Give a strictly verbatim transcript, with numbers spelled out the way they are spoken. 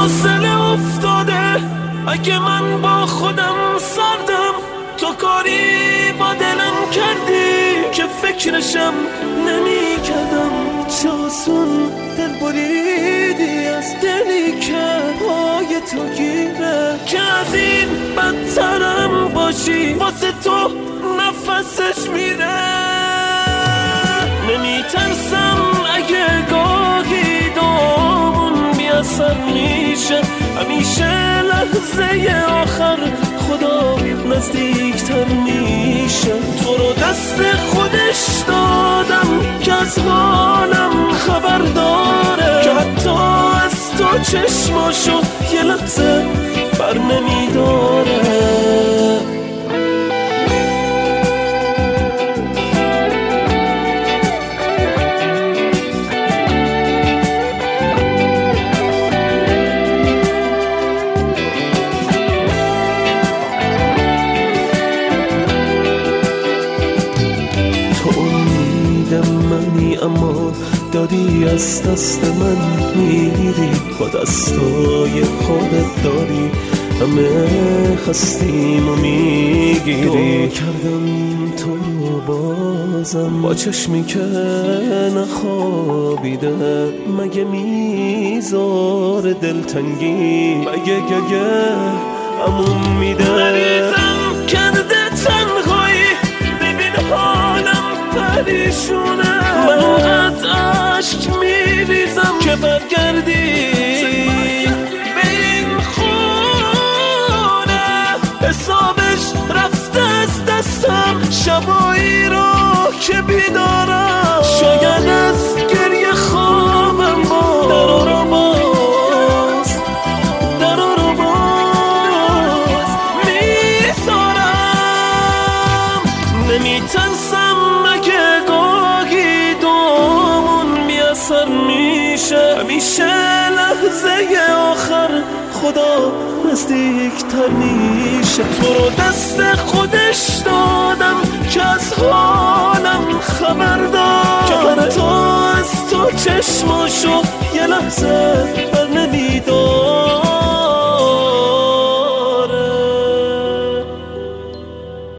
فاصله افتاده. اگه من با خودم سردم، تو کاری با دلم کردی که فکرشم نمی کردم. چه آسون دل بریدی از دلی که پای تو گیره، که از این بدترم باشی واسه تو نفسش میره. نمی ترسم اگه گاهی دامون بیاثر میشه، همیشه لحظه آخر خدا نزدیکتر میشه. تو رو دست خودش دادم که از حالم خبر داره، که حتی از تو چشماشو یه لحظه بر نمیداره. اما داری از دست من میری، با دستای خودت داری همه خستیم و میگیری. کردم تو رو بازم با چشمی که نخوابیده، مگه میذار دلتنگی، مگه گگه امون میده. مریضم کرده تنهایی، ببین حالم پریشونه. من قد عشق میریزم که برگردی به این خونه. حسابش رفته از دستم شبایی رو که بیدارم. شاید از گریه خوابم باز درو رو باز درو رو باز میذارم. نمیترسم اگه گاهی دومون بیاثر میشه، همیشه لحظه آخر خدا نزدیکتر میشه. تو رو دست خودش دادم که از حالم خبر دار، که حتی از تو چشماشو یه لحظه